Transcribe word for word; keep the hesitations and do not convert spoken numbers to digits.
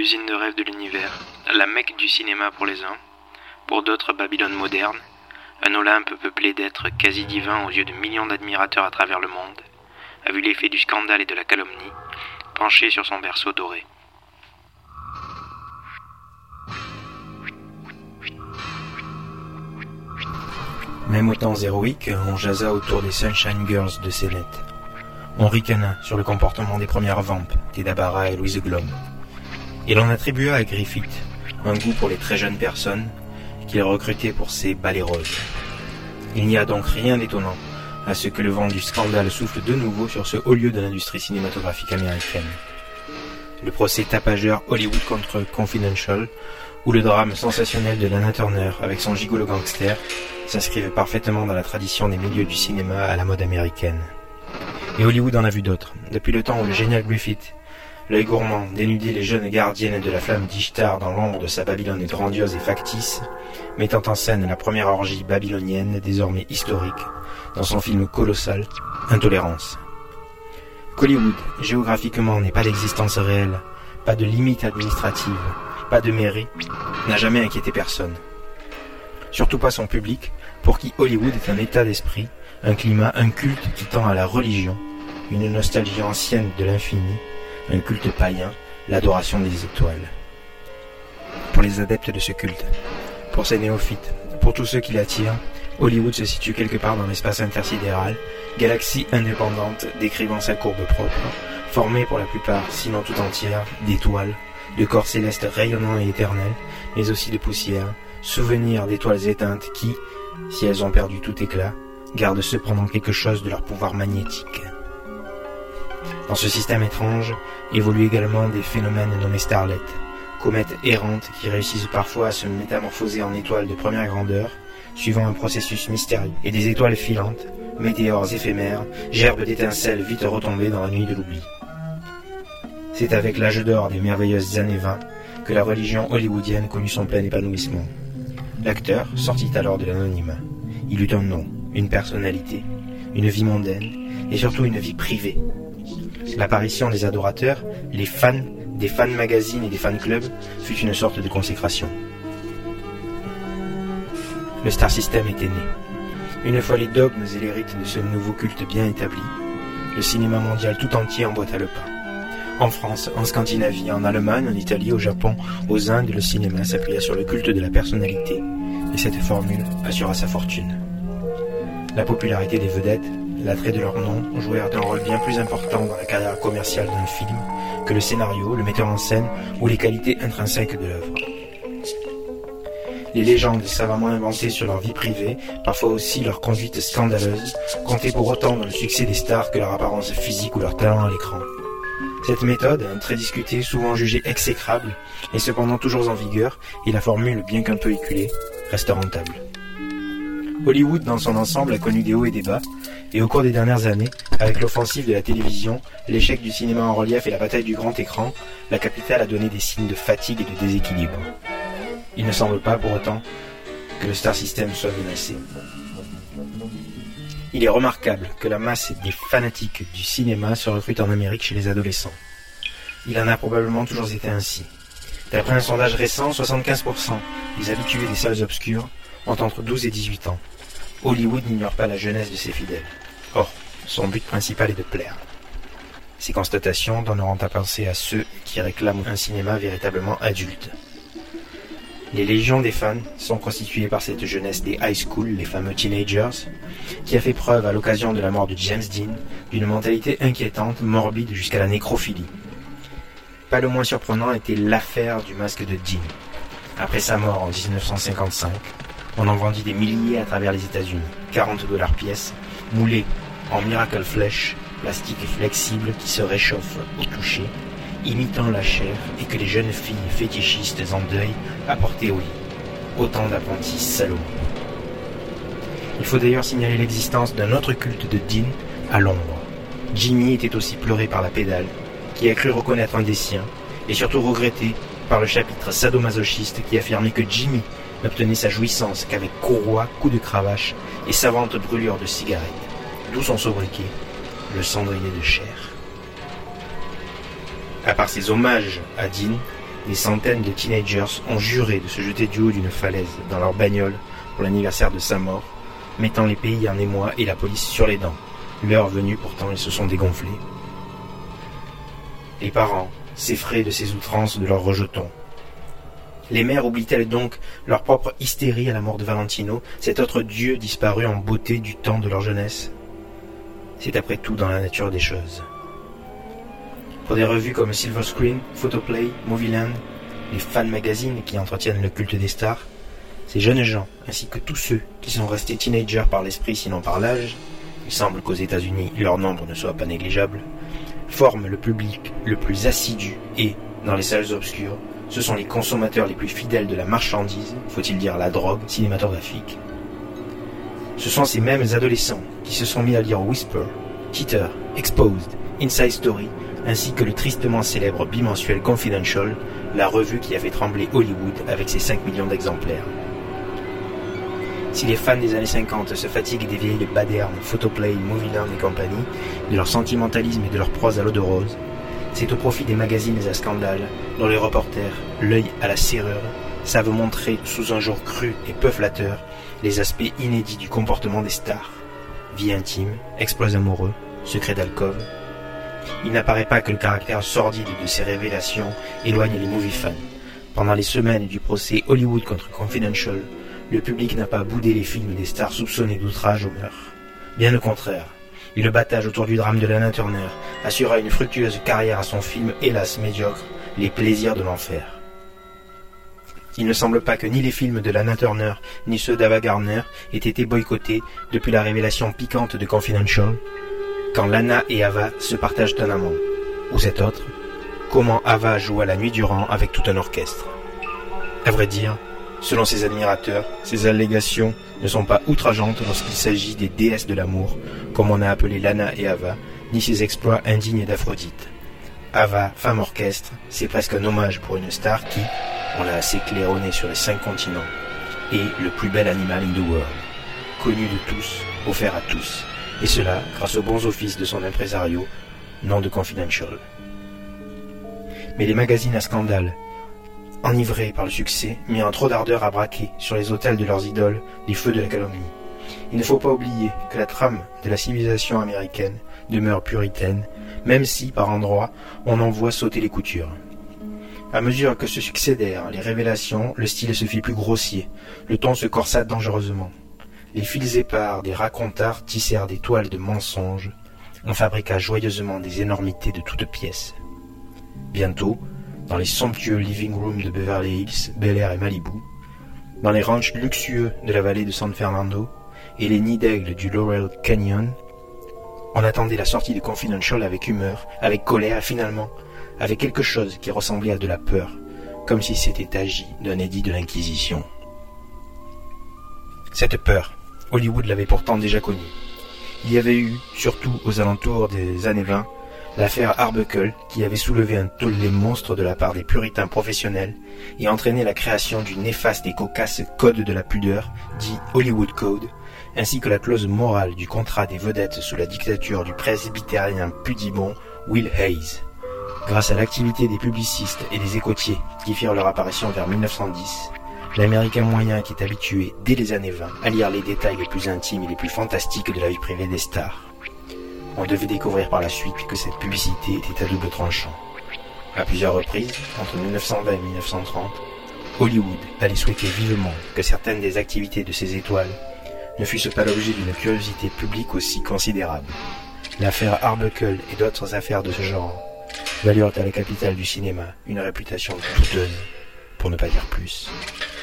l'usine de rêve de l'univers, la Mecque du cinéma pour les uns, pour d'autres Babylone moderne, un Olympe peuplé d'êtres quasi divins aux yeux de millions d'admirateurs à travers le monde, a vu l'effet du scandale et de la calomnie, penché sur son berceau doré. Même au temps héroïque, on jasa autour des Sunshine Girls de Céleste. On ricana sur le comportement des premières vampes, Theda Bara et Louise Glom. Et l'on attribua à Griffith un goût pour les très jeunes personnes qu'il recrutait pour ses ballets roses. Il n'y a donc rien d'étonnant à ce que le vent du scandale souffle de nouveau sur ce haut lieu de l'industrie cinématographique américaine. Le procès tapageur Hollywood contre Confidential ou le drame sensationnel de Lana Turner avec son gigolo gangster s'inscrivent parfaitement dans la tradition des milieux du cinéma à la mode américaine. Et Hollywood en a vu d'autres, depuis le temps où le génial Griffith, l'œil gourmand, dénudait les jeunes gardiennes de la flamme d'Ishtar dans l'ombre de sa Babylone grandiose et factice, mettant en scène la première orgie babylonienne, désormais historique, dans son film colossal, Intolérance. Qu'Hollywood, géographiquement, n'est pas d'existence réelle, pas de limite administrative, pas de mairie, n'a jamais inquiété personne. Surtout pas son public, pour qui Hollywood est un état d'esprit, un climat, un culte qui tend à la religion, une nostalgie ancienne de l'infini, un culte païen, l'adoration des étoiles. Pour les adeptes de ce culte, pour ces néophytes, pour tous ceux qui l'attirent, Hollywood se situe quelque part dans l'espace intersidéral, galaxie indépendante décrivant sa courbe propre, formée pour la plupart, sinon tout entière, d'étoiles, de corps célestes rayonnants et éternels, mais aussi de poussière, souvenirs d'étoiles éteintes qui, si elles ont perdu tout éclat, gardent cependant quelque chose de leur pouvoir magnétique. Dans ce système étrange, évoluent également des phénomènes nommés starlets, comètes errantes qui réussissent parfois à se métamorphoser en étoiles de première grandeur, suivant un processus mystérieux, et des étoiles filantes, météores éphémères, gerbes d'étincelles vite retombées dans la nuit de l'oubli. C'est avec l'âge d'or des merveilleuses années vingt que la religion hollywoodienne connut son plein épanouissement. L'acteur sortit alors de l'anonymat. Il eut un nom, une personnalité, une vie mondaine, et surtout une vie privée. L'apparition des adorateurs, les fans, des fan magazines et des fan clubs fut une sorte de consécration. Le Star System était né. Une fois les dogmes et les rites de ce nouveau culte bien établi, le cinéma mondial tout entier emboîta le pas. En France, en Scandinavie, en Allemagne, en Italie, au Japon, aux Indes, le cinéma s'appuya sur le culte de la personnalité, et cette formule assura sa fortune. La popularité des vedettes, l'attrait de leur nom jouèrent un rôle bien plus important dans la carrière commerciale d'un film que le scénario, le metteur en scène ou les qualités intrinsèques de l'œuvre. Les légendes savamment inventées sur leur vie privée, parfois aussi leur conduite scandaleuse, comptaient pour autant dans le succès des stars que leur apparence physique ou leur talent à l'écran. Cette méthode, très discutée, souvent jugée exécrable, est cependant toujours en vigueur, et la formule, bien qu'un peu éculée, reste rentable. Hollywood, dans son ensemble, a connu des hauts et des bas, et au cours des dernières années, avec l'offensive de la télévision, l'échec du cinéma en relief et la bataille du grand écran, la capitale a donné des signes de fatigue et de déséquilibre. Il ne semble pas, pour autant, que le Star System soit menacé. Il est remarquable que la masse des fanatiques du cinéma se recrute en Amérique chez les adolescents. Il en a probablement toujours été ainsi. D'après un sondage récent, soixante-quinze pour cent des habitués des salles obscures ont entre douze et dix-huit ans. Hollywood n'ignore pas la jeunesse de ses fidèles. Or, son but principal est de plaire. Ces constatations donneront à penser à ceux qui réclament un cinéma véritablement adulte. Les légions des fans sont constituées par cette jeunesse des high school, les fameux teenagers, qui a fait preuve à l'occasion de la mort de James Dean d'une mentalité inquiétante, morbide jusqu'à la nécrophilie. Pas le moins surprenant était l'affaire du masque de Dean. Après sa mort en dix-neuf cent cinquante-cinq, on en vendit des milliers à travers les États-Unis, quarante dollars pièce, moulés en miracle flèche, plastique flexible qui se réchauffe au toucher, imitant la chair et que les jeunes filles fétichistes en deuil apportaient au lit. Autant d'apprentis salauds. Il faut d'ailleurs signaler l'existence d'un autre culte de Dean à Londres. Jimmy était aussi pleuré par la pédale, qui a cru reconnaître un des siens, et surtout regretté par le chapitre sadomasochiste qui affirmait que Jimmy n'obtenait sa jouissance qu'avec courroie, coups de cravache et savante brûlure de cigarettes, d'où son sobriquet, le cendrier de chair. À part ces hommages à Dean, des centaines de teenagers ont juré de se jeter du haut d'une falaise dans leur bagnole pour l'anniversaire de sa mort, mettant les pays en émoi et la police sur les dents. L'heure venue, pourtant, ils se sont dégonflés. Les parents s'effraient de ces outrances de leurs rejetons. Les mères oublient-elles donc leur propre hystérie à la mort de Valentino, cet autre dieu disparu en beauté du temps de leur jeunesse? C'est après tout dans la nature des choses. Pour des revues comme Silver Screen, Photoplay, Movieland, les fan magazines qui entretiennent le culte des stars, ces jeunes gens, ainsi que tous ceux qui sont restés teenagers par l'esprit sinon par l'âge, il semble qu'aux États-Unis leur nombre ne soit pas négligeable, forment le public le plus assidu et, dans les salles obscures, ce sont les consommateurs les plus fidèles de la marchandise, faut-il dire la drogue cinématographique. Ce sont ces mêmes adolescents qui se sont mis à lire Whisper, Cheater, Exposed, Inside Story, ainsi que le tristement célèbre bimensuel Confidential, la revue qui a fait trembler Hollywood avec ses cinq millions d'exemplaires. Si les fans des années cinquante se fatiguent des vieilles badernes, Photoplay, Movieland et compagnie, de leur sentimentalisme et de leur prose à l'eau de rose, c'est au profit des magazines à scandale, dont les reporters, l'œil à la serrure, savent montrer sous un jour cru et peu flatteur les aspects inédits du comportement des stars. Vie intime, exploits amoureux, secrets d'alcôve. Il n'apparaît pas que le caractère sordide de ces révélations éloigne les movie fans. Pendant les semaines du procès Hollywood contre Confidential, le public n'a pas boudé les films des stars soupçonnées d'outrage au meurtre. Bien au contraire, et le battage autour du drame de Lana Turner assura une fructueuse carrière à son film hélas médiocre, Les plaisirs de l'enfer. Il ne semble pas que ni les films de Lana Turner ni ceux d'Ava Gardner aient été boycottés depuis la révélation piquante de Confidential, quand Lana et Ava se partagent un amant. Ou cet autre, comment Ava joua la nuit durant avec tout un orchestre. À vrai dire, selon ses admirateurs, ces allégations ne sont pas outrageantes lorsqu'il s'agit des déesses de l'amour, comme on a appelé Lana et Ava, ni ses exploits indignes d'Aphrodite. Ava, femme orchestre, c'est presque un hommage pour une star qui, on l'a assez claironné sur les cinq continents, est le plus bel animal in the world, connu de tous, offert à tous, et cela grâce aux bons offices de son impresario, nom de Confidential. Mais les magazines à scandale, enivrés par le succès, mirent trop d'ardeur à braquer sur les autels de leurs idoles les feux de la calomnie. Il ne faut pas oublier que la trame de la civilisation américaine demeure puritaine, même si, par endroits, on en voit sauter les coutures. À mesure que se succédèrent les révélations, le style se fit plus grossier, le ton se corsa dangereusement. Les fils épars des racontars tissèrent des toiles de mensonges, on fabriqua joyeusement des énormités de toutes pièces. Bientôt, dans les somptueux living rooms de Beverly Hills, Bel Air et Malibu, dans les ranchs luxueux de la vallée de San Fernando et les nids d'aigle du Laurel Canyon, on attendait la sortie de Confidential avec humeur, avec colère et finalement avec quelque chose qui ressemblait à de la peur, comme si c'était agi d'un édit de l'Inquisition. Cette peur, Hollywood l'avait pourtant déjà connue. Il y avait eu, surtout aux alentours des années vingt, l'affaire Arbuckle qui avait soulevé un tollé monstre de la part des puritains professionnels et entraîné la création du néfaste et cocasse Code de la pudeur, dit Hollywood Code, ainsi que la clause morale du contrat des vedettes sous la dictature du presbytérien pudibond Will Hayes. Grâce à l'activité des publicistes et des écoutiers qui firent leur apparition vers mille neuf cent dix, l'Américain moyen qui est habitué, dès les années vingt, à lire les détails les plus intimes et les plus fantastiques de la vie privée des stars. On devait découvrir par la suite que cette publicité était à double tranchant. À plusieurs reprises, entre mille neuf cent vingt et mille neuf cent trente, Hollywood allait souhaiter vivement que certaines des activités de ses étoiles ne fussent pas l'objet d'une curiosité publique aussi considérable. L'affaire Arbuckle et d'autres affaires de ce genre valurent à la capitale du cinéma une réputation douteuse, pour ne pas dire plus.